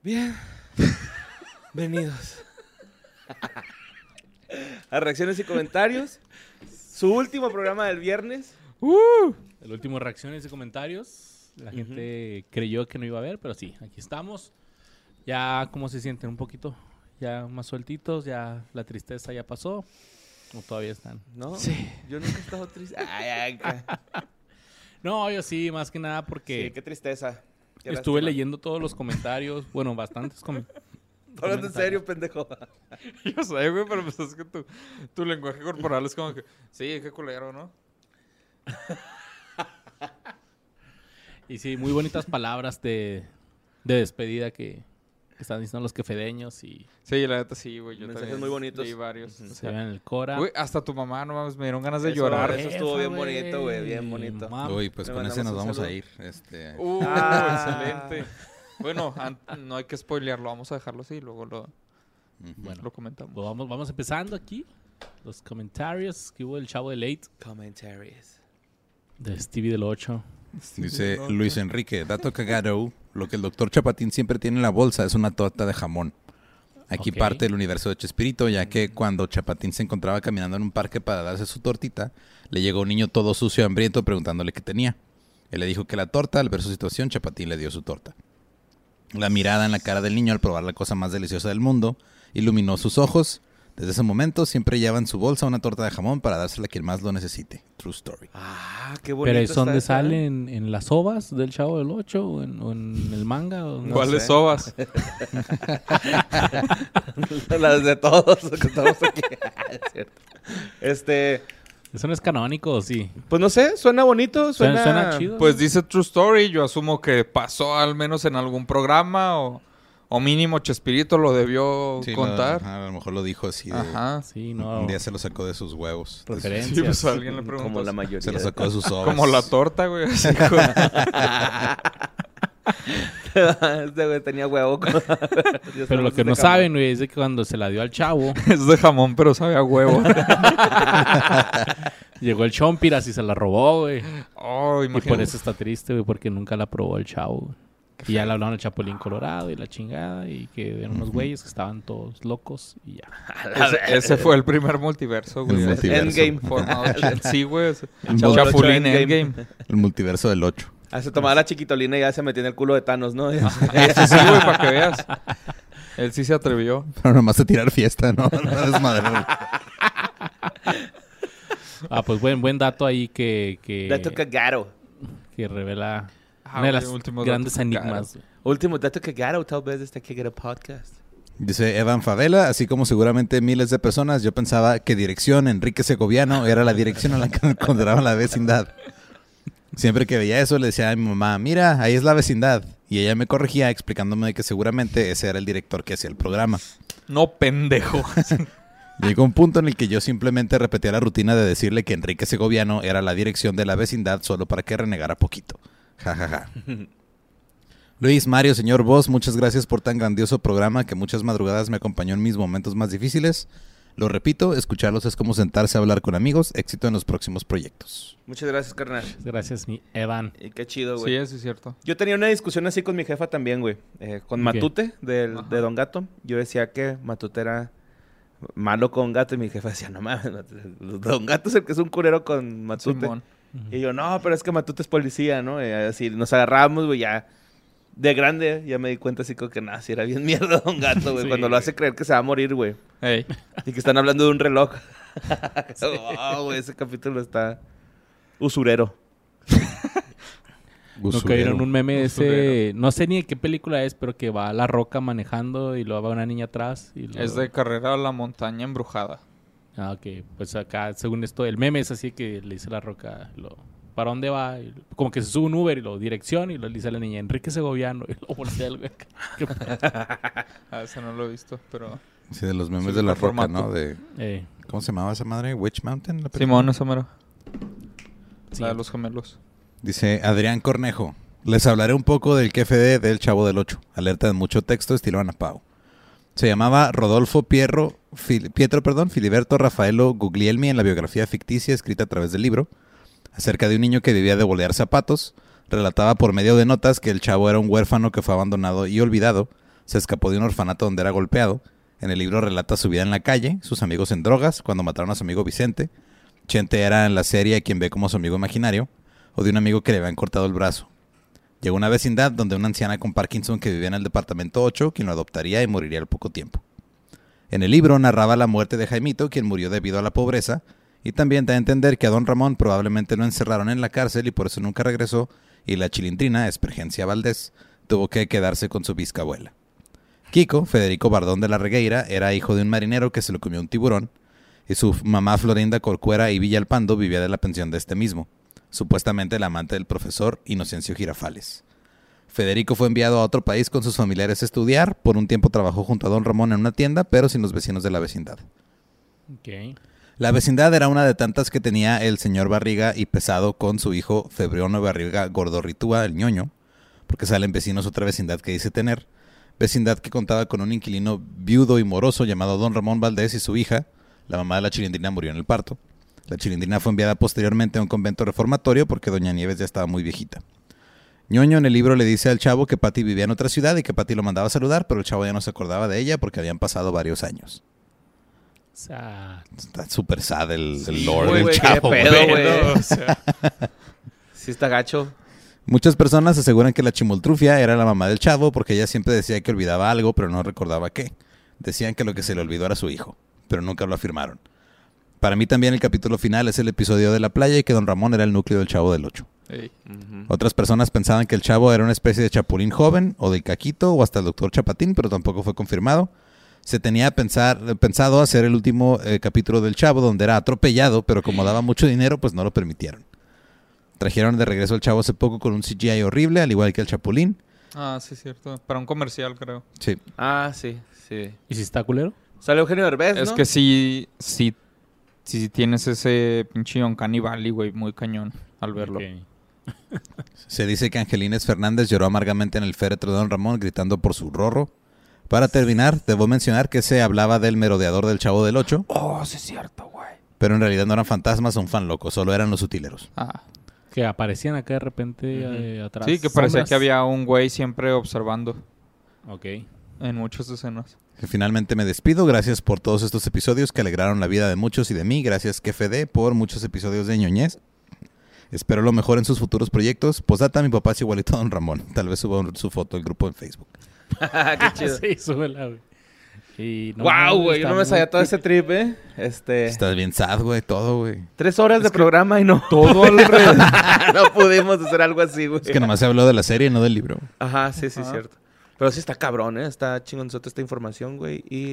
Bien. Bienvenidos a Reacciones y Comentarios. Su último programa del viernes. El último reacciones y comentarios. La gente creyó que no iba a haber, pero sí, aquí estamos. Ya, ¿cómo se sienten? Un poquito ya más sueltitos, ya la tristeza ya pasó. ¿O todavía están? ¿No? Sí. Yo nunca he estado triste. No, yo sí, más que nada porque Sí, qué tristeza. Qué estuve lástima. leyendo todos los comentarios. Bueno, bastantes Hablando en serio, pendejo. Yo sé, güey, pero pues es que tu lenguaje corporal es como que... Sí, qué culero, ¿no? Y sí, muy bonitas palabras de despedida que están diciendo los quefedeños y Sí, la neta sí, güey. Yo Mensajes también muy bonitos. leí varios. Ujú. se ven en el Cora. Güey, hasta tu mamá, no mames, me dieron ganas de Eso, llorar. eso estuvo bien Jefa, bonito, güey, bien bonito. Mam. Uy, pues Le con ese nos mandamos un vamos a saludo. ir. Excelente. Bueno, no hay que spoilearlo, vamos a dejarlo así y luego lo Bueno, comentamos. pues vamos empezando aquí. Los comentarios que hubo del Chavo del 8, Commentaries. de Stevie del 8. Dice Luis Enrique, dato cagado, lo que el doctor Chapatín siempre tiene en la bolsa es una torta de jamón. Aquí Ok. parte el universo de Chespirito, ya que cuando Chapatín se encontraba caminando en un parque para darse su tortita, le llegó un niño todo sucio y hambriento preguntándole qué tenía. Él le dijo que la torta, al ver su situación, Chapatín le dio su torta. La mirada en la cara del niño al probar la cosa más deliciosa del mundo iluminó sus ojos. Desde ese momento siempre lleva en su bolsa una torta de jamón para dársela a quien más lo necesite. True story. Ah, qué bonito. Pero ¿es está donde esa, ¿eh? salen en las ovas del Chavo del 8 o en el manga? O no ¿Cuáles sé. sobas? Las de todos que estamos aquí. Es cierto. Eso no es canónico, ¿o sí? Pues no sé, suena bonito, Suena chido. Pues dice True Story, yo asumo que pasó al menos en algún programa o mínimo Chespirito lo debió Sí, contar. a lo mejor lo dijo así. Ajá. Sí, no. Un día se lo sacó de sus huevos. de sus- Referencias. Sí, pues alguien le preguntó. Como la así. mayoría. Se lo sacó de sus ojos. Como la torta, güey. Así como- Este güey tenía huevo. Pero lo que no saben, güey, es de que cuando se la dio al Chavo, es de jamón, pero sabe a huevo. llegó el Chompiras y se la robó, güey. Oh, Y imagínate. por eso está triste, güey, porque nunca la probó el Chavo, güey. Y ya le hablaron al Chapulín Colorado y la chingada y que eran unos güeyes que estaban todos locos y ya. Ese fue el primer multiverso, güey. El multiverso. Endgame. Formado. Sí, güey. Chavo del Ocho Chapulín Endgame. Endgame. El multiverso del 8. Ah, se tomaba la chiquitolina y ya se metía en el culo de Thanos, ¿no? Ese sí, güey, para que veas. Él sí se atrevió. Pero nomás a tirar fiesta, ¿no? No desmadrar. Ah, pues buen dato ahí que Dato cagado. revela Ah, una de güey, las últimos grandes datos enigmas. güey. Último dato cagado, tal vez este que era podcast. Dice Evan Favela, así como seguramente miles de personas, yo pensaba que dirección Enrique Segoviano era la dirección a la que encontraba la vecindad. Siempre que veía eso le decía a mi mamá, mira, ahí es la vecindad. Y ella me corregía explicándome que seguramente ese era el director que hacía el programa. No, pendejo. Llegó un punto en el que yo simplemente repetía la rutina de decirle que Enrique Segoviano era la dirección de la vecindad solo para que renegara poquito. Ja, ja, ja. Luis, Mario, señor Voss, muchas gracias por tan grandioso programa que muchas madrugadas me acompañó en mis momentos más difíciles. Lo repito, escucharlos es como sentarse a hablar con amigos. Éxito en los próximos proyectos. Muchas gracias, carnal. Gracias, mi Evan. Y qué chido, Sí, güey. eso es cierto. Yo tenía una discusión así con mi jefa también, güey. Con ¿De qué? Matute, de Ajá. Don Gato. Yo decía que Matute era malo con Gato. Y mi jefa decía, no mames, Don Gato es el que es un culero con Matute. Simón. Y yo, no, pero es que Matute es policía, ¿no? Y así nos agarramos, güey, ya. De grande, ya me di cuenta así como que, nada, si era bien mierda Don Gato, güey. Sí, cuando lo hace creer que se va a morir, güey. Ey. Y que están hablando de un reloj. Oh, güey, ese capítulo está usurero. ¿No cayeron un meme de ese? Usurero. No sé ni de qué película es, pero que va a La Roca manejando y luego va una niña atrás. Y luego- Es de carrera a la montaña embrujada. Ah, ok. Pues acá, según esto, el meme es así que le dice La Roca, ¿para dónde va? Y como que se sube un Uber y dirección y le dice a la niña, Enrique Segoviano. Y lo voltea el güey. Ah, ese no lo he visto, pero... Sí, de los memes Sí, de la por roca, formato. ¿no? De, ¿cómo se llamaba esa madre? Witch Mountain. La película? Simón, eso mero. Sí. La de los gemelos. Dice Adrián Cornejo. Les hablaré un poco del KFD del Chavo del 8. Alerta de mucho texto estilo Anapao. Se llamaba Rodolfo Pietro Filiberto Rafaelo Guglielmi en la biografía ficticia escrita a través del libro. Acerca de un niño que vivía de bolear zapatos. Relataba por medio de notas que el chavo era un huérfano que fue abandonado y olvidado. Se escapó de un orfanato donde era golpeado. En el libro relata su vida en la calle, sus amigos en drogas, cuando mataron a su amigo Vicente. Chente era en la serie quien ve como su amigo imaginario, o de un amigo que le habían cortado el brazo. Llegó a una vecindad donde una anciana con Parkinson que vivía en el departamento 8, quien lo adoptaría y moriría al poco tiempo. En el libro narraba la muerte de Jaimito, quien murió debido a la pobreza, y también da a entender que a don Ramón probablemente lo encerraron en la cárcel y por eso nunca regresó, y la Chilindrina, Espergencia Valdés, tuvo que quedarse con su bisabuela. Kiko, Federico Bardón de la Regueira, era hijo de un marinero que se lo comió un tiburón, y su mamá Florinda Corcuera y Villalpando vivía de la pensión de este mismo, supuestamente la amante del profesor Inocencio Girafales. Federico fue enviado a otro país con sus familiares a estudiar, por un tiempo trabajó junto a don Ramón en una tienda, pero sin los vecinos de la vecindad. Ok. La vecindad era una de tantas que tenía el señor Barriga y Pesado con su hijo Febriono Barriga Gordorritúa, el ñoño, porque salen vecinos otra vecindad que dice tener, vecindad que contaba con un inquilino viudo y moroso llamado don Ramón Valdés y su hija. La mamá de la Chilindrina murió en el parto. La Chilindrina fue enviada posteriormente a un convento reformatorio porque doña Nieves ya estaba muy viejita. Ñoño en el libro le dice al chavo que Patty vivía en otra ciudad y que Patty lo mandaba a saludar, pero el chavo ya no se acordaba de ella porque habían pasado varios años. O sea, Está súper sad el Sí, lore güey, del qué chavo. pedo, güey. güey. O sea, Sí está gacho. Muchas personas aseguran que la Chimoltrufia era la mamá del chavo porque ella siempre decía que olvidaba algo, pero no recordaba qué. Decían que lo que se le olvidó era su hijo, pero nunca lo afirmaron. Para mí también el capítulo final es el episodio de la playa y que don Ramón era el núcleo del Chavo del Ocho. ey. Otras personas pensaban que el Chavo era una especie de chapulín joven, o del Caquito, o hasta el doctor Chapatín, pero tampoco fue confirmado. Se tenía pensado hacer el último capítulo del Chavo, donde era atropellado, pero como daba mucho dinero, pues no lo permitieron. Trajeron de regreso al Chavo hace poco con un CGI horrible, al igual que el Chapulín. Ah, sí, cierto. Para un comercial, creo. Sí. Ah, sí, sí. ¿y si está culero? Sale Eugenio Derbez, ¿no? Es que sí tienes ese pinche Uncanny Valley, güey, muy cañón al verlo. Ok. Se dice que Angelines Fernández lloró amargamente en el féretro de don Ramón, gritando por su rorro. Para terminar, debo mencionar que se hablaba del merodeador del Chavo del Ocho, Oh, sí es cierto, güey. pero en realidad no eran fantasmas o un fan loco, solo eran los utileros. Ah, Que aparecían acá de repente atrás. sí, que parecía sombras. que había un güey siempre observando Ok. en muchas escenas. Que finalmente me despido. Gracias por todos estos episodios que alegraron la vida de muchos y de mí. Gracias, KFD, por muchos episodios de ñoñez. Espero lo mejor en sus futuros proyectos. Postdata, mi papá es igualito a don Ramón. Tal vez suba su foto al grupo en Facebook. Qué chido. Sí, súbela, güey. Y no, Wow, güey. Yo está no me muy sabía todo creepy. ese trip, ¿eh? Estás bien sad, güey. Todo, güey. 3 horas de programa y no. Todo alrededor. No pudimos hacer algo así, güey. Es que nomás se habló de la serie y no del libro. Ajá, sí, sí, Ajá. cierto. Pero sí está cabrón, ¿eh? Está chingonzote esta información, güey. Y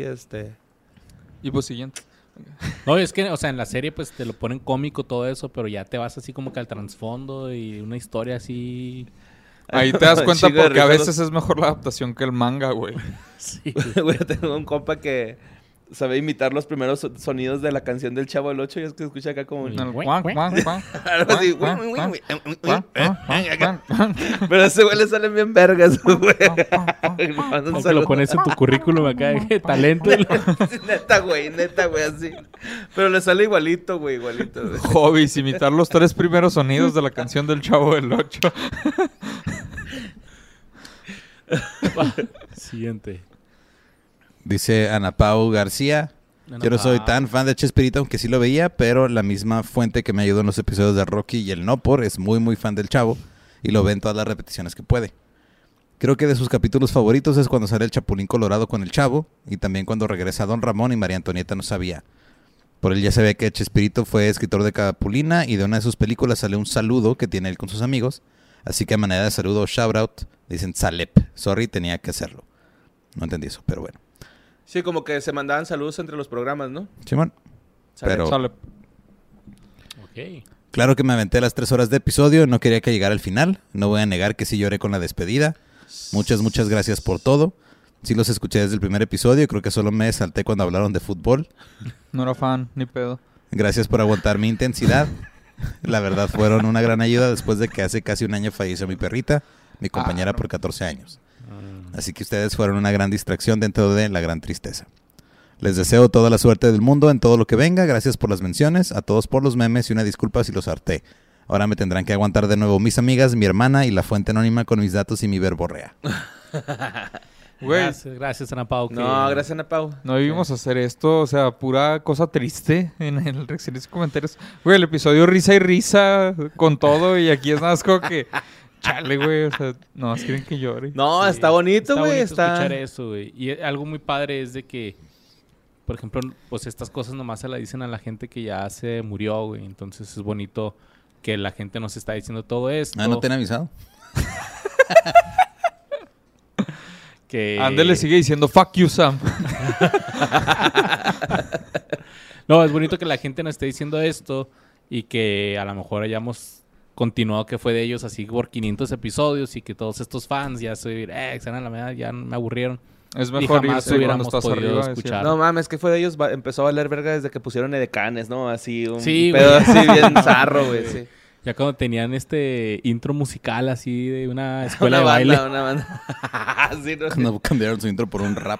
Y pues siguiente. No, es que, o sea, en la serie pues te lo ponen cómico todo eso, pero ya te vas así como que al trasfondo y una historia así... Ahí te das cuenta Chingo de porque a recuerdos. veces es mejor la adaptación que el manga, güey. Sí. Güey, tengo un compa que sabe imitar los primeros sonidos de la canción del Chavo del Ocho. Y es que se escucha acá como... Mm. El guan, guan, guan. Algo así. Guan, guan, guan, guan, guan. Pero a ese güey le salen bien vergas, güey. Le mando un Como que lo saludo. pones en tu currículum acá de talento. Neta, güey, así. Pero le sale igualito, güey, igualito. Güey. Hobbies, imitar los 3 primeros sonidos de la canción del Chavo del 8. Siguiente. Dice Ana Pau García. Yo no soy tan fan de Chespirito, aunque sí lo veía, pero la misma fuente que me ayudó en los episodios de Rocky y el No Por es muy, muy fan del Chavo y lo ve en todas las repeticiones que puede. Creo que de sus capítulos favoritos es cuando sale el Chapulín Colorado con el Chavo y también cuando regresa Don Ramón y María Antonieta no sabía. Por él ya se ve que Chespirito fue escritor de Capulina y de una de sus películas sale un saludo que tiene él con sus amigos. Así que a manera de saludo o shoutout dicen Salep. Sorry, tenía que hacerlo. No entendí eso, pero bueno. Sí, como que se mandaban saludos entre los programas, ¿no? Simón. Sale. Pero- Sale. Ok. Claro que me aventé las 3 horas de episodio, no quería que llegara al final. No voy a negar que sí lloré con la despedida. Muchas gracias por todo. Sí los escuché desde el primer episodio, creo que solo me salté cuando hablaron de fútbol. No era fan, ni pedo. Gracias por aguantar mi intensidad. La verdad fueron una gran ayuda después de que hace casi un año falleció mi perrita, mi compañera no. por 14 años. Así que ustedes fueron una gran distracción dentro de la gran tristeza. Les deseo toda la suerte del mundo en todo lo que venga. Gracias por las menciones, a todos por los memes y una disculpa si los harté. Ahora me tendrán que aguantar de nuevo mis amigas, mi hermana y la fuente anónima con mis datos y mi verborrea. Güey, Gracias, Ana Pau. No, gracias, Ana Pau. no debimos hacer esto, o sea, pura cosa triste en el reacciones y comentarios. Güey, el episodio risa y risa con todo y aquí es nada más como que... Chale, güey, o sea, no, quieren que llore. No, Sí, está bonito, güey. bonito escuchar eso, güey. Y algo muy padre es de que, por ejemplo, pues estas cosas nomás se las dicen a la gente que ya se murió, güey. Entonces es bonito que la gente nos está diciendo todo esto. Ah, ¿no te han avisado? Que... Ande le sigue diciendo, fuck you, Sam. No, es bonito que la gente nos esté diciendo esto y que a lo mejor hayamos continuado que fue de ellos así por 500 episodios y que todos estos fans ya se a la medida, ya me aburrieron. Es mejor jamás irse cuando hubiéramos estás podido arriba. escuchar. No mames, que fue de ellos. Empezó a valer verga desde que pusieron edecanes, ¿no? Así, un Sí, pedo güey. así bien zarro, güey. Sí. Ya cuando tenían este intro musical así de una escuela Una de baile. banda, una banda. Sí, no, Cuando cambiaron su intro por un rap.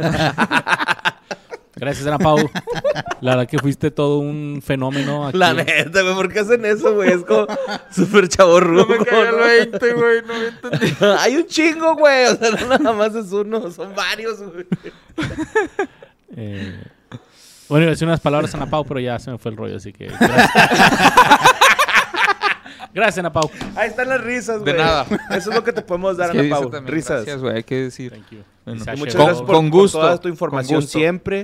Gracias, Ana Pau. La verdad que fuiste todo un fenómeno aquí. La neta, güey, ¿por qué hacen eso, güey? Es como súper chavorruco. No me caía el 20, güey, no me entendí. Hay un chingo, güey. O sea, no nada más es uno, son varios, güey. Bueno, iba a decir unas palabras a Ana Pau, pero ya se me fue el rollo, así que... Gracias, gracias Ana Pau. Ahí están las risas, güey. De nada. Eso es lo que te podemos dar, Es que Ana dice Pau. también, Risas. gracias, güey, hay que decir. Thank you. Bueno. Isaac Y muchas Shevov. gracias por, Con por gusto, toda tu con información gusto. siempre.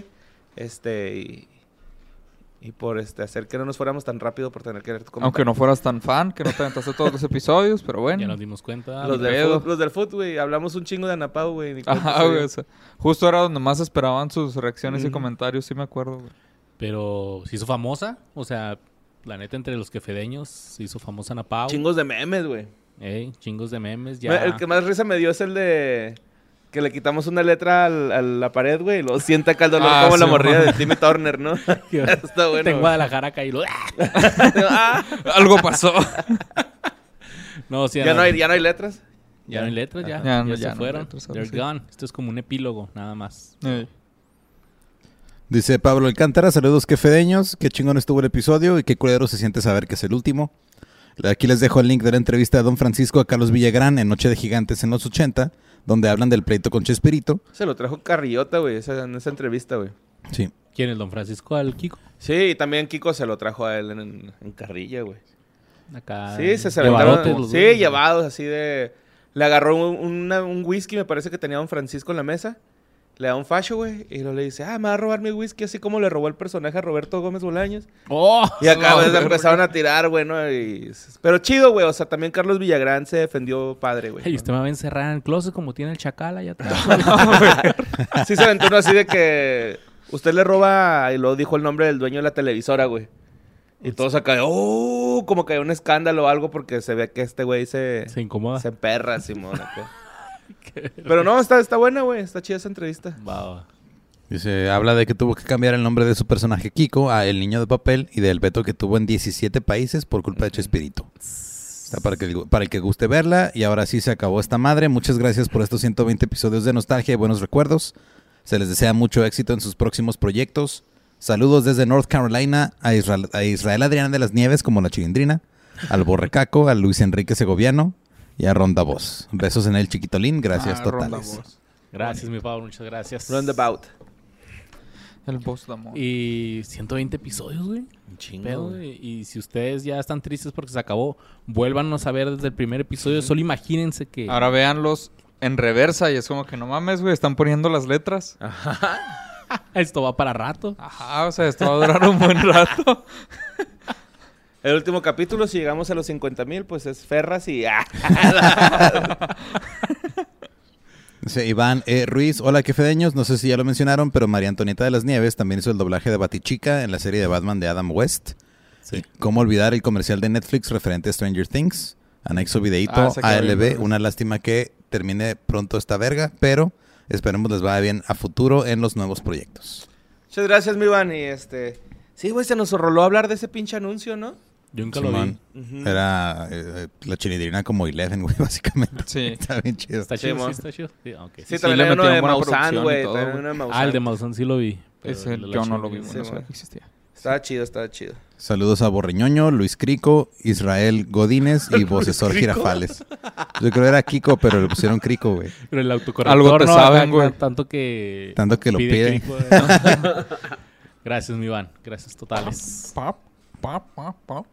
Y por hacer que no nos fuéramos tan rápido por tener que leer tu Aunque comentario. no fueras tan fan, que no te aventaste todos los episodios, pero Ya nos bueno. dimos cuenta. Los pedo. del foot, güey. Hablamos un chingo de Ana Pau, güey. ni cuenta Ajá, se güey, dio. o sea, justo era donde más esperaban sus reacciones y Ujú. comentarios, sí me acuerdo, güey. Pero se hizo famosa. O sea, la neta, entre los quefedeños se hizo famosa Ana Pau. Chingos de memes, güey. Chingos de memes. Ya. El que más risa me dio es el de... Que le quitamos una letra a la pared, güey. Y luego siente acá el dolor Ah, como la sí, morrilla man. de Timmy Turner, ¿no? Está bueno. En Guadalajara caído. Ah, Algo pasó. No, sí, ya no hay letras. Ya no hay letras, ya. Ya no- Ya ya se no hay fueron. letras, ahora They're sí. gone. Esto es como un epílogo, nada más. Dice Pablo Alcántara, saludos quefedeños, qué chingón estuvo el episodio y qué culero se siente saber que es el último. Aquí les dejo el link de la entrevista de Don Francisco a Carlos Villagrán en Noche de Gigantes en los 80, donde hablan del pleito con Chespirito. Se lo trajo Carrillota, güey, en esa entrevista, güey. Sí. ¿Quién es Don Francisco? ¿Al Kiko? Sí, y también Kiko se lo trajo a él en carrilla, güey. Acá. Sí, se llevadotes aventaron. los Sí, güeyes. llevados así de... Le agarró un whisky, me parece que tenía Don Francisco en la mesa. Le da un facho, güey, y luego le dice, me va a robar mi whisky, así como le robó el personaje a Roberto Gómez Bolaños. ¡Oh! Y acá No, pues, verga. empezaron a tirar, güey, ¿no? Pero chido, güey, o sea, también Carlos Villagrán se defendió padre, güey. Y usted me va a encerrar en el closet como tiene el chacal allá atrás. Sí se aventó uno así de que usted le roba, y luego dijo el nombre del dueño de la televisora, güey. Y todos acá, como que hay un escándalo o algo porque se ve que este güey se incomoda. emperra, Simón. acá. Pero no, está buena, güey, está chida esa entrevista. Va. Dice, habla de que tuvo que cambiar el nombre de su personaje Kiko a El Niño de Papel y del veto que tuvo en 17 países por culpa de Chespirito. Está para el que guste verla. Y ahora sí se acabó esta madre. Muchas gracias por estos 120 episodios de nostalgia y buenos recuerdos. Se les desea mucho éxito en sus próximos proyectos. Saludos desde North Carolina a Israel Adriana de las Nieves como la Chilindrina, al Borrecaco, a Luis Enrique Segoviano y a Ronda Voz. Besos en el chiquitolín. Gracias totales. Gracias, mi Pablo. Muchas gracias. Roundabout. El boss de amor. Y 120 episodios, güey. Un chingo, Pedo, güey. güey. Y si ustedes ya están tristes porque se acabó, vuélvanos a ver desde el primer episodio. Solo imagínense que... Ahora véanlos en reversa y es como que no mames, güey, están poniendo las letras. Esto va para rato. Ajá, o sea, esto va a durar un buen rato. El último capítulo, si llegamos a los 50,000, pues es Ferras y... Dice Iván Ruiz, hola quefedeños, no sé si ya lo mencionaron, pero María Antonieta de las Nieves también hizo el doblaje de Batichica en la serie de Batman de Adam West. Sí. Y ¿cómo olvidar el comercial de Netflix referente a Stranger Things? Anexo videíto, se quedó bien, ALB, ¿verdad? una lástima que termine pronto esta verga, pero esperemos les vaya bien a futuro en los nuevos proyectos. Muchas gracias, mi Iván. Y Sí, güey, se nos roló hablar de ese pinche anuncio, ¿no? Yo nunca lo Simón. vi. Ujú. Era la Chilindrina como Eleven, güey, básicamente. Sí. Está bien chido. ¿Está Sí, chido? mon. Sí, está chido. Sí, ok. Sí, Sí, también le hay uno metieron de buena Maussan, producción y güey. todo, También güey. uno de Ah, el Maussan. de Maussan sí lo vi. pero Ese el de la yo no lo vi, Chilindrina- güey, no sí, sabía man. que existía. Estaba chido, estaba chido. Saludos a Borreñoño, Luis Crico, Israel Godínez y Vocesor Girafales. Yo creo que era Kiko, pero le pusieron Crico, güey. Pero el autocorrector Algo te no saben, acá, güey. Tanto que Lo pide. Crico, Gracias, mi Iván. Gracias totales. Pap, pap, pap, pap.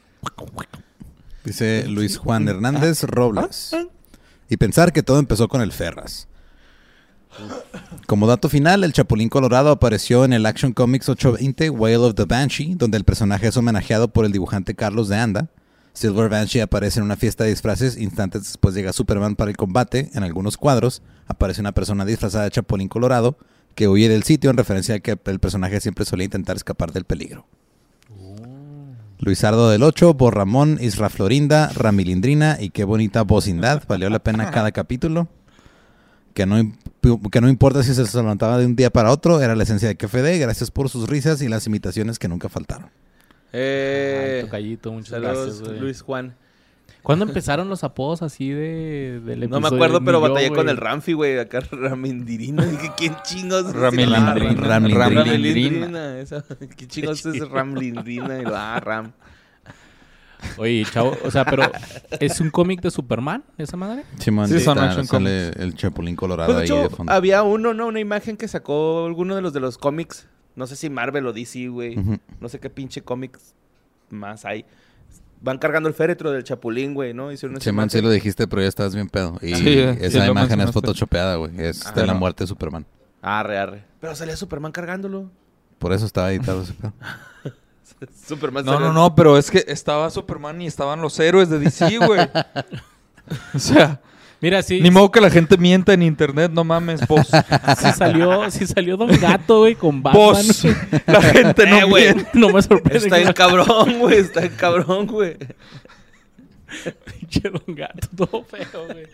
Dice Luis Juan Hernández Robles. Y pensar que todo empezó con el Ferras. Como dato final, el Chapulín Colorado apareció en el Action Comics 820 Whale of the Banshee, donde el personaje es homenajeado por el dibujante Carlos de Anda. Silver Banshee aparece en una fiesta de disfraces, instantes después llega Superman para el combate. En algunos cuadros aparece una persona disfrazada de Chapulín Colorado que huye del sitio en referencia a que el personaje siempre solía intentar escapar del peligro. Luisardo del 8, Borramón, Isra Florinda, Ramilindrina y qué bonita vecindad. Valió la pena cada capítulo. Que no importa si se levantaba de un día para otro, era la esencia de KFD. Gracias por sus risas y las imitaciones que nunca faltaron. Ay, tocallito, muchas Saludos, gracias, güey. Luis Juan. ¿Cuándo empezaron los apodos así del episodio? No me acuerdo, pero Ni yo, batallé con güey. el Ramfi, güey. Acá Ramindirina. Dije, ¿quién chingos? Ramilindrina. Ramilindrina. ¿Qué chingos es Ramilindrina? Y lo, Ram. Oye, chavo, o sea, pero ¿es un cómic de Superman, esa madre? Simón, Sí, son está- Action sale el Chapulín Colorado Pues de ahí de hecho, fondo. había una imagen que sacó alguno de los cómics. No sé si Marvel o DC, güey. Ujú. No sé qué pinche cómics más hay. Van cargando el féretro del Chapulín, güey, ¿no? Hicieron esa Simón, sí imagen. lo dijiste, pero ya estabas bien pedo. Y Sí, sí esa lo imagen es mencionaste. photoshopeada, güey. Es de la Pero- muerte de Superman. Arre. Pero salía Superman cargándolo. Por eso estaba editado ese pedo. Superman No, pero es que estaba Superman y estaban los héroes de DC, güey. O sea, Mira, sí, ni modo que la gente mienta en internet, no mames, vos. sí salió Don Gato, güey, con Batman. Vos. La gente no güey. miente. No me sorprende. Está en cabrón, güey. Está en cabrón, güey. Pinche Don Gato, todo feo, güey.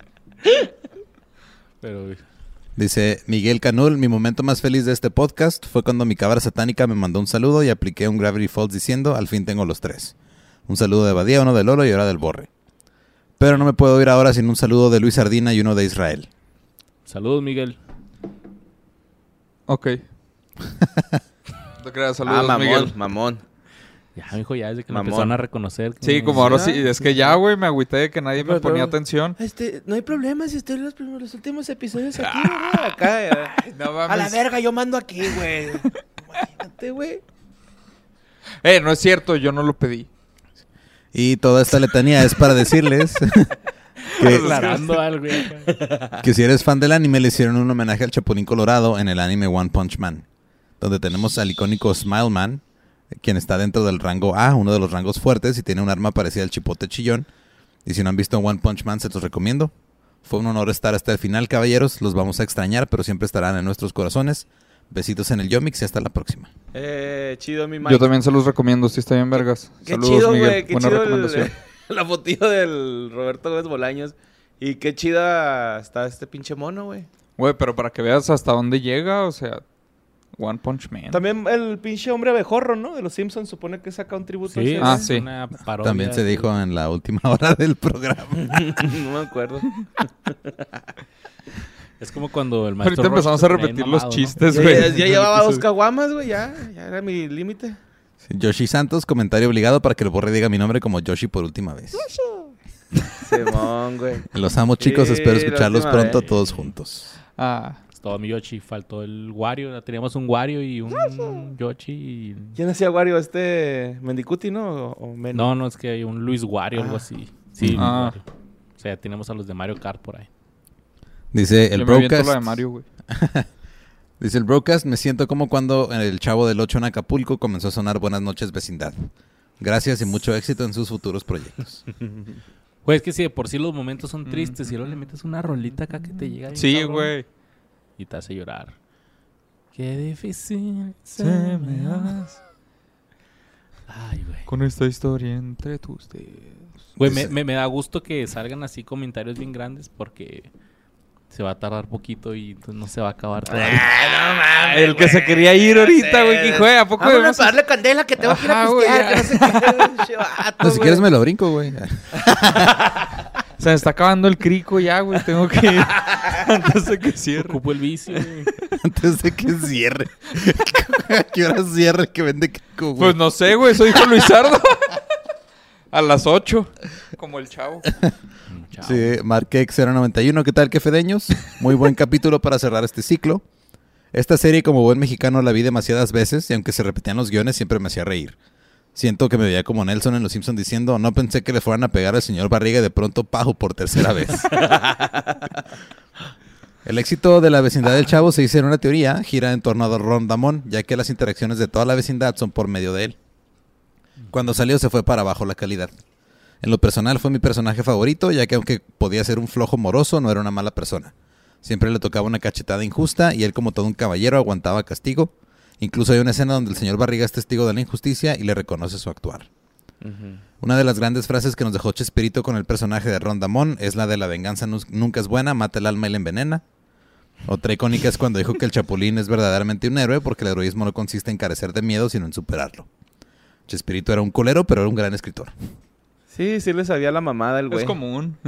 Pero, güey, Dice Miguel Canul, mi momento más feliz de este podcast fue cuando mi cabra satánica me mandó un saludo y apliqué un Gravity Falls diciendo, al fin tengo los 3. Un saludo de Badía, uno de Lolo y ahora del Borre. Pero no me puedo ir ahora sin un saludo de Luis Sardina y uno de Israel. saludos, Miguel. Ok. No te creas, saludos, Miguel. mamón. Ya, mijo, ya desde que me Mamón. empezaron a reconocer. Sí, como ahora sí. Es que ya, güey, me agüité de que nadie me Pero- ponía atención. No hay problema si estoy en los últimos episodios aquí, ¿verdad? Acá. No A la verga, yo mando aquí, güey. Imagínate, güey. No es cierto, yo no lo pedí. Y toda esta letanía es para decirles que, Aclarando algo, güey. acá. que si eres fan del anime le hicieron un homenaje al Chapulín Colorado en el anime One Punch Man, donde tenemos al icónico Smile Man, quien está dentro del rango A, uno de los rangos fuertes, y tiene un arma parecida al Chipote Chillón. Y si no han visto One Punch Man, se los recomiendo. Fue un honor estar hasta el final, caballeros. Los vamos a extrañar, pero siempre estarán en nuestros corazones. Besitos en el Yomix y hasta la próxima. Chido, mi Mike. Yo también se los recomiendo, si está bien vergas. Qué Saludos, chido, Miguel. güey. Qué Buena chido recomendación. la fotillo del Roberto Gómez Bolaños. Y qué chida está este pinche mono, güey. Güey, pero para que veas hasta dónde llega, o sea, One Punch Man. También el pinche hombre abejorro, ¿no? De los Simpsons supone que saca un tributo. Sí, a ese, Ah, güey. sí. una parodia. También se dijo en la última hora del programa. No me acuerdo. Es como cuando el maestro Ahorita empezamos a Roche repetir está los bien chistes, Ya, güey. ya llevaba 2 caguamas, güey. Ya era mi límite. Yoshi Santos, comentario obligado para que el Borre diga mi nombre como Yoshi por última vez. Simón, güey. Los amo, chicos. Sí, Espero la escucharlos última pronto vez. todos juntos. Ah, Es todo mi Yoshi. Faltó el Wario. Teníamos un Wario y un Yoshi. Y... ¿Quién hacía Wario? Mendicuti, ¿no? ¿O Men? No, es que hay un Luis Wario, algo así. Sí, Luis Ah. Wario. O sea, tenemos a los de Mario Kart por ahí. Dice el yo me aviento broadcast. la de Mario, güey. Dice el broadcast, me siento como cuando el Chavo del 8 en Acapulco comenzó a sonar Buenas noches vecindad. Gracias y mucho éxito en sus futuros proyectos. Güey, es que si de por sí los momentos son tristes y luego le metes una rolita acá que te llega bien Sí, cabrón, güey. y te hace llorar. Qué difícil Se se me me hace. hace. Ay, güey. Con esta historia entre tus dedos. Güey, Dice- me da gusto que salgan así comentarios bien grandes porque se va a tardar poquito y entonces no se va a acabar todavía. No mames, El que se quería ir ahorita, güey. Que dijo, ¿a poco Vámonos debemos- a darle candela que tengo que ir a Ajá, güey, pistear. ya. Que no sé qué, pinche vato, No, si güey. quieres me lo brinco, güey. Se me está acabando el crico ya, güey. Tengo que ir antes de que cierre. Ocupo el vicio, güey. Antes de que cierre. ¿A qué hora cierre el que vende crico, güey? Pues no sé, güey. Eso dijo Luisardo. A las 8. Como el chavo. Chao. Sí, Marquex 091. ¿Qué tal, quefedeños? Muy buen capítulo para cerrar este ciclo. Esta serie, como buen mexicano, la vi demasiadas veces y aunque se repetían los guiones, siempre me hacía reír. Siento que me veía como Nelson en Los Simpsons diciendo, no pensé que le fueran a pegar al señor Barriga y de pronto pajo por tercera vez. El éxito de La vecindad del chavo se dice en una teoría, gira en torno a Ron Damón, ya que las interacciones de toda la vecindad son por medio de él. Cuando salió se fue para abajo la calidad. En lo personal fue mi personaje favorito, ya que aunque podía ser un flojo moroso, no era una mala persona. Siempre le tocaba una cachetada injusta y él como todo un caballero aguantaba castigo. Incluso hay una escena donde el señor Barriga es testigo de la injusticia y le reconoce su actuar. Una de las grandes frases que nos dejó Chespirito con el personaje de Ron Damón es la de la venganza nunca es buena, mata el alma y la envenena. Otra icónica es cuando dijo que el Chapulín es verdaderamente un héroe porque el heroísmo no consiste en carecer de miedo sino en superarlo. Chespirito era un culero pero era un gran escritor. Sí, sí le sabía la mamada el güey. Es común.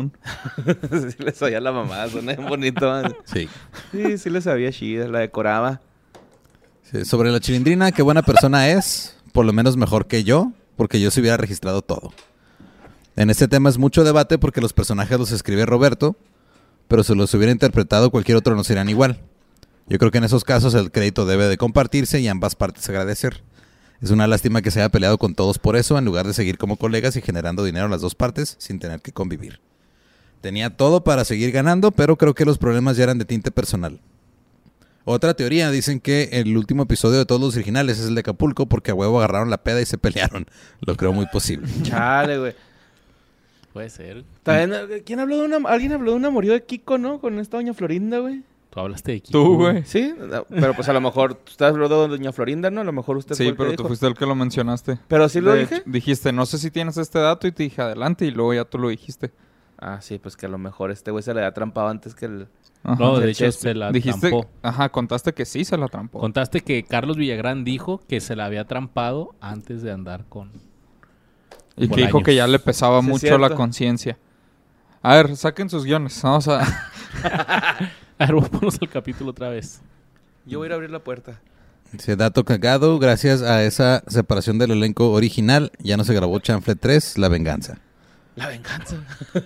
Sí le sabía la mamada, suena bien bonito. Man. Sí. Sí le sabía chida, la decoraba. Sí, sobre la Chilindrina, qué buena persona es, por lo menos mejor que yo, porque yo se hubiera registrado todo. En este tema es mucho debate porque los personajes los escribe Roberto, pero si los hubiera interpretado cualquier otro no serían igual. Yo creo que en esos casos el crédito debe de compartirse y ambas partes agradecer. Es una lástima que se haya peleado con todos por eso, en lugar de seguir como colegas y generando dinero a las dos partes sin tener que convivir. Tenía todo para seguir ganando, pero creo que los problemas ya eran de tinte personal. Otra teoría, dicen que el último episodio de todos los originales es el de Acapulco porque a huevo agarraron la peda y se pelearon. Lo creo muy posible. Chale, güey. Puede ser. También, ¿quién habló de una... Alguien habló de un amorío de Kiko, ¿no? Con esta doña Florinda, güey. Tú hablaste de Kiko. Tú, güey. Sí, pero pues a lo mejor... Tú estás hablando de doña Florinda, ¿no? A lo mejor usted fue Sí, el que pero dijo. tú fuiste el que lo mencionaste. ¿Pero sí lo De dije? hecho, dijiste, no sé si tienes este dato y te dije adelante y luego ya tú lo dijiste. Ah, sí, pues que a lo mejor este güey se le había trampado antes que el... Ajá. No, de El hecho Chespi. se la Dijiste, trampó. ajá, contaste que sí se la trampó. Contaste que Carlos Villagrán dijo que se la había trampado antes de andar con... Y que Bolaños. dijo que ya le pesaba Sí, es mucho la cierto. conciencia. A ver, saquen sus guiones. Vamos a... A ver, vamos al capítulo otra vez. Yo voy a ir a abrir la puerta. Ese dato cagado, gracias a esa separación del elenco original, ya no se grabó Chanfle 3, La Venganza. La venganza.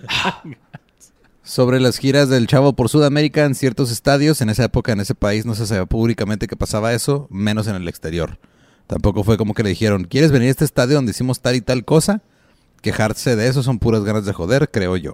Sobre las giras del Chavo por Sudamérica en ciertos estadios, en esa época en ese país no se sabía públicamente que pasaba eso, menos en el exterior. Tampoco fue como que le dijeron, ¿quieres venir a este estadio donde hicimos tal y tal cosa? Quejarse de eso son puras ganas de joder, creo yo.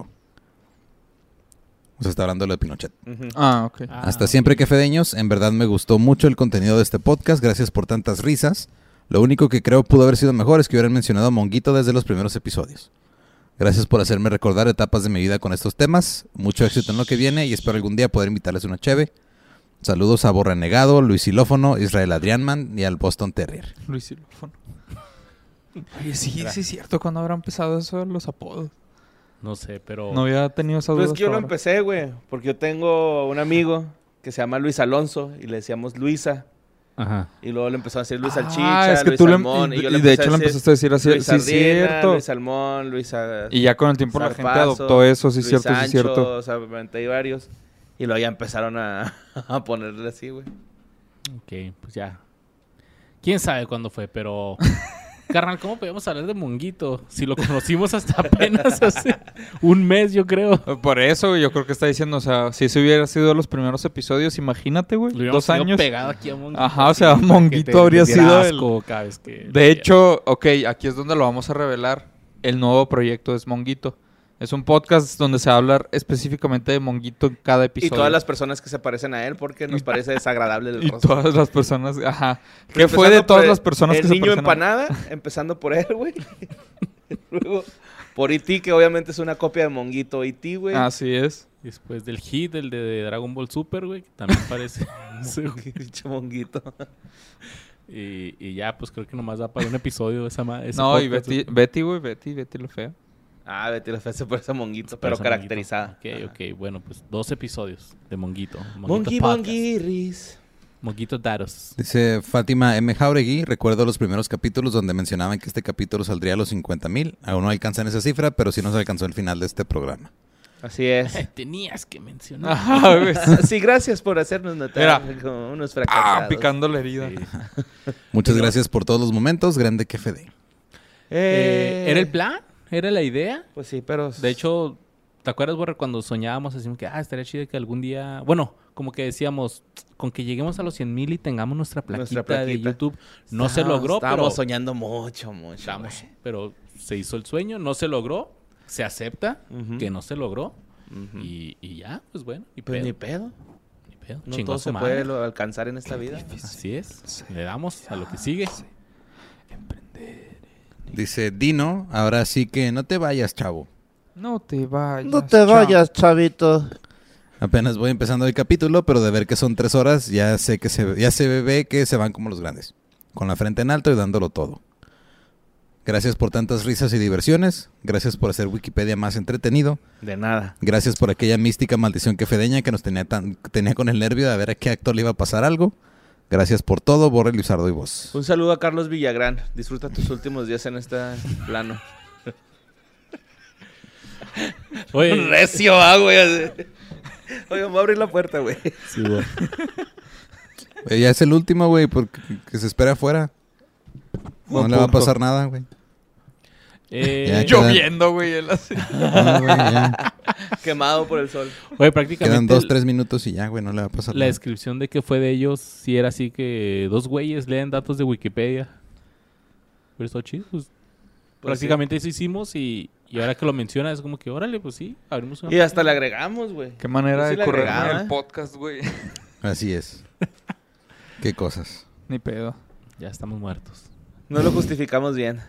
O sea, está hablando de lo de Pinochet. Ah, ok. Hasta siempre, quefedeños, en verdad me gustó mucho el contenido de este podcast, gracias por tantas risas. Lo único que creo pudo haber sido mejor es que hubieran mencionado a Monguito desde los primeros episodios. Gracias por hacerme recordar etapas de mi vida con estos temas. Mucho éxito en lo que viene y espero algún día poder invitarles una cheve. Saludos a Borra Negado, Luis Silófono, Israel Adrianman y al Boston Terrier. Luis Silófono. Oye, sí es cierto. ¿Cuándo habrá empezado eso los apodos? No sé, pero... No había tenido esa duda. Pues es que yo hasta lo ahora. empecé, güey. Porque yo tengo un amigo que se llama Luis Alonso y le decíamos Luisa. Ajá. Y luego le empezó a decir Luis Salchicha, Ah, es que Luis tú le, Salmón. y, yo y de hecho le empezaste a decir así. Luis Sí, Sardina, cierto. Luis Salmón, Luis Y ya con el tiempo la gente Zarpazo, adoptó eso, sí, Luis cierto, Sancho, sí, cierto. O sea, obviamente hay varios. Y luego ya empezaron a ponerle así, güey. Ok, pues ya. ¿Quién sabe cuándo fue? Pero... Carnal, ¿cómo podemos hablar de Monguito? Si lo conocimos hasta apenas hace un mes, yo creo. Por eso, yo creo que está diciendo, o sea, si eso hubiera sido los primeros episodios, imagínate, güey, Lo hubiéramos 2 tenido años. pegado aquí a Monguito. Ajá, o sea, así, Monguito que te habría diera sido asco cada vez que... De hecho, ok, aquí es donde lo vamos a revelar. El nuevo proyecto es Monguito. Es un podcast donde se va a hablar específicamente de Monguito en cada Y episodio. todas las personas que se parecen a él porque nos parece desagradable el Y rostro. todas las personas, ajá. ¿Qué Empezando fue de todas por las personas el que se niño parecen a- empanada, empezando por él, güey. Luego por E.T., que obviamente es una copia de Monguito E.T., güey. Así es. Después del hit, el de Dragon Ball Super, güey, que también parece... ese, güey. Pinche Monguito. y ya, pues creo que nomás da para un episodio esa ese No, y podcast, Betty, güey. Betty, güey, Betty lo feo. Ah, Betty la Fea se parece a Monguito, Se pero parece a Monguito. caracterizada. Ok, bueno, pues 2 episodios de Monguito. Mongi, Podcast. Monguirris. Moquito Taros. Dice Fátima M. Jauregui, recuerdo los primeros capítulos donde mencionaban que este capítulo saldría a los 50,000. Aún no alcanzan esa cifra, pero sí nos alcanzó el final de este programa. Así es. Tenías que mencionar. Ajá, güey. Sí, gracias por hacernos notar como unos fracasados. Picando la herida. Sí. Muchas gracias por todos los momentos. Grande que Fede. ¿Era el plan? ¿Era la idea? Pues sí, pero... De hecho, ¿te acuerdas, Borre, cuando soñábamos así que, estaría chido que algún día... Bueno, como que decíamos, con que lleguemos a los 100,000 y tengamos nuestra plaquita de YouTube. No se logró, Estábamos pero... soñando mucho. Estamos, güey. pero se hizo el sueño, no se logró. Se acepta Ujú. que no se logró. Ujú. Y ya, pues bueno. Ni Pues pedo. ni pedo. Ni pedo. No Chingó todo su se madre. puede alcanzar en esta vida. Así es. Le damos a lo que sigue. Dice Dino, ahora sí que no te vayas, chavo. No te vayas. No te vayas, chavito. Apenas voy empezando el capítulo, pero de ver que son 3 horas, ya se ve que se van como los grandes. Con la frente en alto y dándolo todo. Gracias por tantas risas y diversiones. Gracias por hacer Wikipedia más entretenido. De nada. Gracias por aquella mística maldición que Fedeña que nos tenía con el nervio de ver a qué actor le iba a pasar algo. Gracias por todo, Borre, Luisardo y vos. Un saludo a Carlos Villagrán. Disfruta tus últimos días en este plano. Oye, Recio, güey. Oye, me voy a abrir la puerta, güey. sí, güey. Ya es el último, güey, porque que se espera afuera. No Buen le va a punto. pasar nada, güey. Ya, Lloviendo, güey. él así. No, güey, ya. Quemado por el sol. Oye, prácticamente Quedan 2-3 minutos y ya, güey, no le va a pasar la nada. descripción de que fue de ellos, si era así que 2 güeyes leen datos de Wikipedia. Pero está chido. Pues, prácticamente eso hicimos y ahora que lo menciona es como que, órale, pues sí, abrimos una Y hasta le agregamos, güey. Qué manera Yo sí de le correr agregaba, el podcast, güey. Así es. Qué cosas. Ni pedo. Ya estamos muertos. No lo justificamos bien.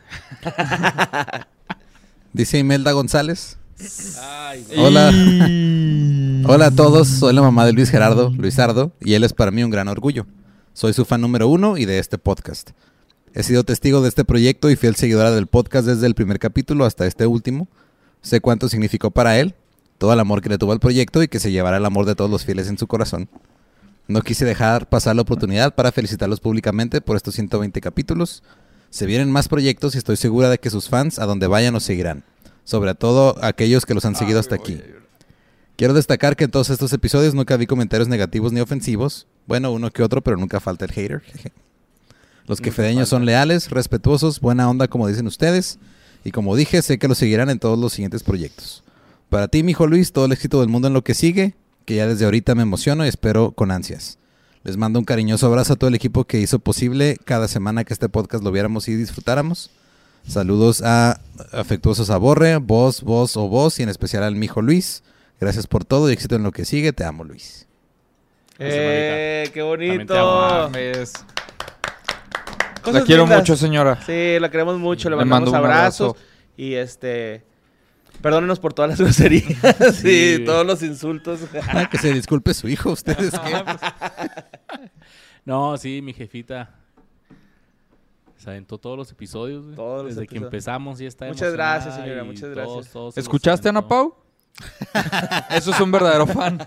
Dice Imelda González. Ay, Hola. Hola a todos, soy la mamá de Luis Gerardo, Luisardo, y él es para mí un gran orgullo. Soy su fan número 1 y de este podcast. He sido testigo de este proyecto y fiel seguidora del podcast desde el primer capítulo hasta este último. Sé cuánto significó para él, todo el amor que le tuvo al proyecto y que se llevará el amor de todos los fieles en su corazón. No quise dejar pasar la oportunidad para felicitarlos públicamente por estos 120 capítulos. Se vienen más proyectos y estoy segura de que sus fans a donde vayan nos seguirán. Sobre todo aquellos que los han seguido hasta aquí. Quiero destacar que en todos estos episodios nunca vi comentarios negativos ni ofensivos. Bueno, uno que otro, pero nunca falta el hater. Los quefedeños son leales, respetuosos, buena onda como dicen ustedes. Y como dije, sé que los seguirán en todos los siguientes proyectos. Para ti, mi hijo Luis, todo el éxito del mundo en lo que sigue, que ya desde ahorita me emociono y espero con ansias. Les mando un cariñoso abrazo a todo el equipo que hizo posible cada semana que este podcast lo viéramos y disfrutáramos. Saludos afectuosos a Borre, vos y en especial al mi hijo Luis. Gracias por todo y éxito en lo que sigue. Te amo, Luis. qué También te bonito. amo. Mames. Cosas La quiero lindas. mucho, señora. Sí, la queremos mucho. Le Le mandamos mando un abrazos. abrazo. Y perdónenos por todas las groserías. Sí, Sí. todos los insultos. Que se disculpe su hijo. ¿Ustedes qué? No, sí, mi jefita se aventó todos los episodios, güey. Todos los Desde que episodios. empezamos ya está Muchas gracias, emocionada señora, y muchas gracias. todos se los ¿Escuchaste, Ana aventó. Pau? Eso es un verdadero fan.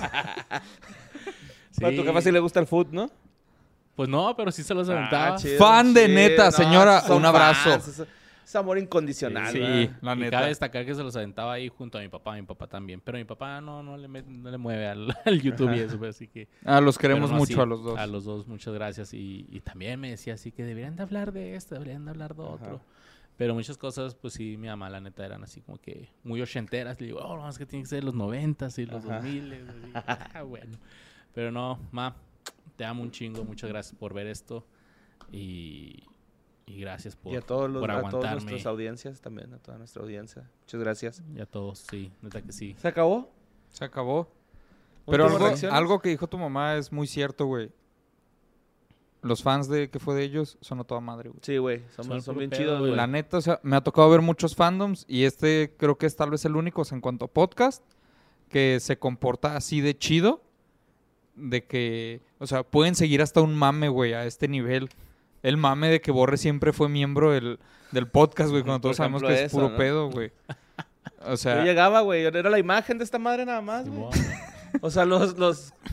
Sí. A tu jefa sí le gusta el food, ¿no? Pues no, pero sí se los aventaba. chido, Fan de chido. neta, señora, son un abrazo. fans, es amor incondicional. Sí, ¿verdad? la Y neta. cabe destacar que se los aventaba ahí junto a mi papá también. Pero mi papá no le mueve al YouTube y eso, pues, así que... Ah, los queremos pero no, mucho sí, a los dos. A los dos, muchas gracias. Y también me decía así que deberían de hablar de esto, deberían de hablar de otro. Pero muchas cosas, pues sí, mi mamá, la neta, eran así como que muy ochenteras. Le digo, no, es que tiene que ser los 90s y los 2000s. Bueno. Pero no, ma, te amo un chingo. Muchas gracias por ver esto. Y gracias por, Y a todas por aguantarme. nuestras audiencias también, a toda nuestra audiencia. Muchas gracias. Y a todos, sí, neta que sí. ¿Se acabó? Se acabó. Pero ¿Últimas algo, reacciones? algo que dijo tu mamá es muy cierto, güey. Los fans de que fue de ellos son a toda madre, güey. Sí, güey. Son Son puro bien pedo, chidos, güey. güey. La neta, o sea, me ha tocado ver muchos fandoms y este creo que es tal vez el único, o sea, en cuanto a podcast, que se comporta así de chido, de que, o sea, pueden seguir hasta un mame, güey, a este nivel. El mame de que Borre siempre fue miembro del podcast, güey, cuando Por todos sabemos ejemplo que es eso, puro ¿no? pedo, güey. O Yo sea, llegaba, güey. Era la imagen de esta madre nada más, güey. Simón. O sea, los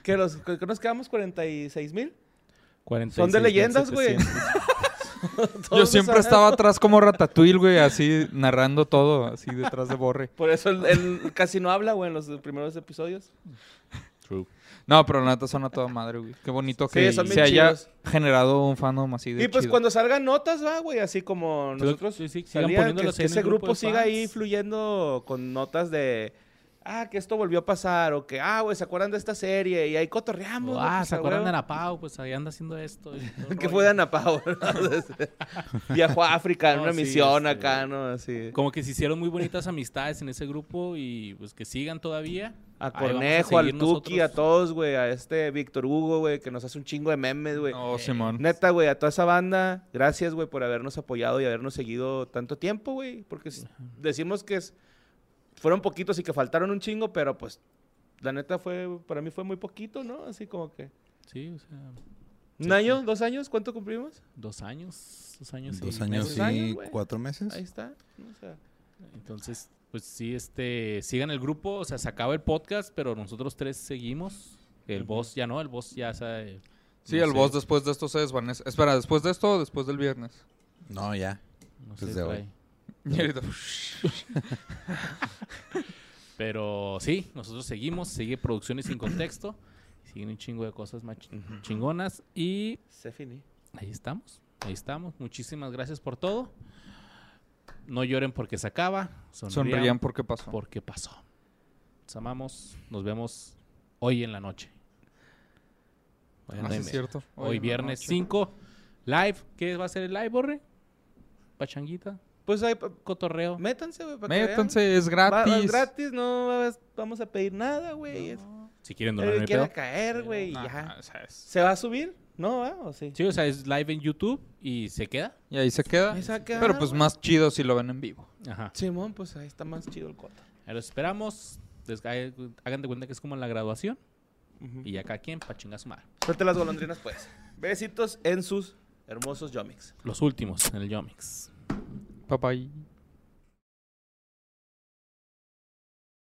¿Qué nos quedamos? ¿46,000? 46, Son de leyendas, güey. 700. Yo siempre estaba atrás como Ratatouille, güey, así narrando todo, así detrás de Borre. Por eso él casi no habla, güey, en los primeros episodios. True. No, pero la neta son a toda madre, güey. Qué bonito que son se bien haya chidos. generado un fandom así de Y pues chido. cuando salgan notas, va, güey, así como nosotros Sí, sigan salían, poniéndolos que en el ese grupo grupo de siga ahí fans. fluyendo con notas de... que esto volvió a pasar, o que, güey, ¿se acuerdan de esta serie? Y ahí cotorreamos. güey, pues, ¿Se a acuerdan de huevo. Ana Pau? Pues ahí anda haciendo esto. y todo el ¿Qué rollo. fue de Ana Pau? Viajó a África en No, una sí, misión acá, ¿no? Así. Como que se hicieron muy bonitas amistades en ese grupo y pues que sigan todavía. A Ahí vamos a Cornejo, al seguir Tuki, a nosotros. todos, güey. A este Víctor Hugo, güey, que nos hace un chingo de memes, güey. No, Simón. Neta, güey, a toda esa banda, gracias, güey, por habernos apoyado y habernos seguido tanto tiempo, güey. Porque decimos que fueron poquitos y que faltaron un chingo, pero pues, la neta para mí fue muy poquito, ¿no? Así como que... Sí, o sea, ¿Un año? ¿2 años? ¿Cuánto cumplimos? 2 años. 2 años. 2 y años meses. Dos años, y güey. 4 meses. Ahí está. ¿no? O sea, Entonces, pues sí, sigan el grupo. O sea, se acaba el podcast, pero nosotros 3 seguimos. El boss ya no, el boss ya sabe. Sí, no el sé, boss después de esto se desvanece. Espera, ¿después de esto o después del viernes? No, ya. no sé, desde por hoy. ahí. Y ahorita, Pero sí, nosotros seguimos, sigue Producciones Sin Contexto, siguen un chingo de cosas más chingonas y se finí. ahí estamos. Muchísimas gracias por todo. No lloren porque se acaba, sonrían porque pasó. porque pasó. Los amamos, nos vemos hoy en la noche. Bueno, Así es cierto. Hoy en la viernes noche. 5, live. ¿Qué va a ser el live, Borre? Pachanguita, Pues ahí, cotorreo. métanse, güey, para que vean. Métanse, es Es gratis. gratis, no vamos a pedir nada, güey. Es- Si quieren El donar que el quiera pedo. caer, güey, y Nah, ya. o sea, es- ¿Se va a subir? ¿No, va? ¿O sí? Sí, o sea, es live en YouTube y se queda. Y ahí se queda. Ahí se va a quedar, Pero pues güey. más chido si lo ven en vivo. Ajá. Simón, pues ahí está más chido el coto. Ahí los esperamos. Hagan de cuenta que es como en la graduación. Y ya cada quien pa' chingar su madre. Suelte las golondrinas, pues. Besitos en sus hermosos yomix. Los últimos en el Yomix. Papá.